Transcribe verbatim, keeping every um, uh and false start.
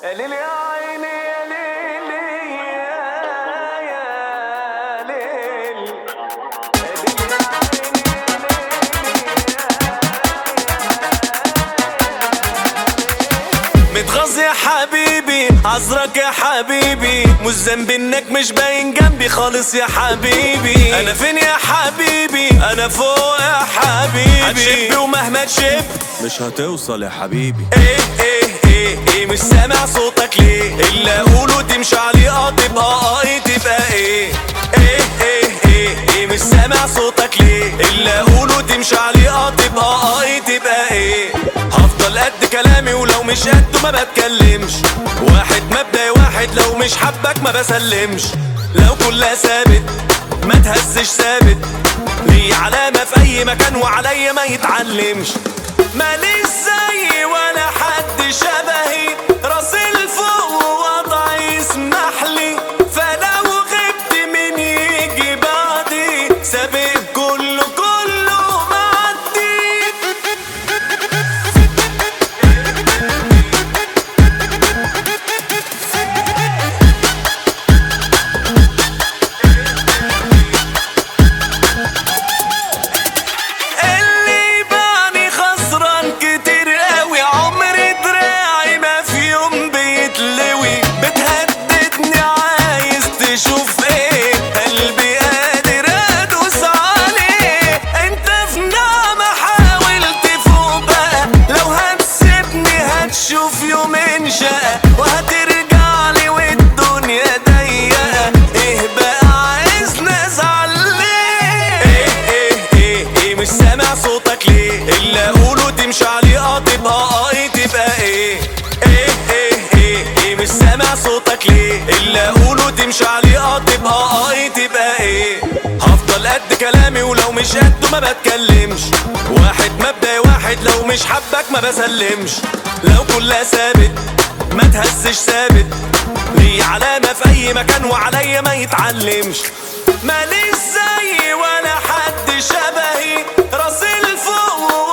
يا ليل يا عيني يا ليل يا يا ليل يا ليل يا عيني يا ليل. متغاظ يا حبيبي عذرك يا حبيبي، مش ذنبي انك مش باين جنبي خالص يا حبيبي. انا فين يا حبيبي؟ انا فوق يا حبيبي. هتشب ومهما تشب مش هتوصل يا حبيبي. ايه ايه ايه ايه مش سامع صوتك ليه؟ اللي اقوله تمشي عليه اه تبقى اه ايه تبقى ايه؟ ايه ايه ايه ايه مش سامع صوتك ليه؟ اللي اقوله تمشي عليه اه تبقى اه ايه تبقى ايه؟ هفضل قد كلامي ولو مش قده ما بتكلمش. واحد مبدأ واحد، لو مش حبك ما بسلمش. لو كلها ثابت ما تهزش ثابت، ليه علامة في اي مكان وعليا ما يتعلمش. ماليش زي ولا حد شبهي، راسي لفوق ووضعي يسمحلي، فلو غبت من يجي بعدي سابق كله كله معدي. اللي بعني خسران كتير قوي، عمري دراعي ما في يوم بيتلوي. بتهددني عايز تشوف ايه؟ قلبي قادر ادوس عليه. انت في نعمة حاول تفوق بقى، لو هتسيبني هتشوف يومين شقة وهترجع لي والدنيا ضيقة. ايه بقى عايزني ازعل ليه؟ ايه ايه ايه ايه مش سامع صوتك ليه؟ اللي اقوله تمشي عليه اه تبقى اه ايه تبقى ايه؟ ايه ايه ايه ايه مش سامع صوتك ليه؟ اللي اقوله تمشي عليه اه تبقى اه ايه تبقى ايه؟ هفضل قد كلامي ولو مش قده ما بتكلمش. واحد مبدأ واحد، لو مش حبك ما بسلمش. لو كلها ثابت ما تهزش ثابت، ليه علامة في اي مكان وعليا ما يتعلمش. ماليش زي ولا حد شبهي، راسي لفوق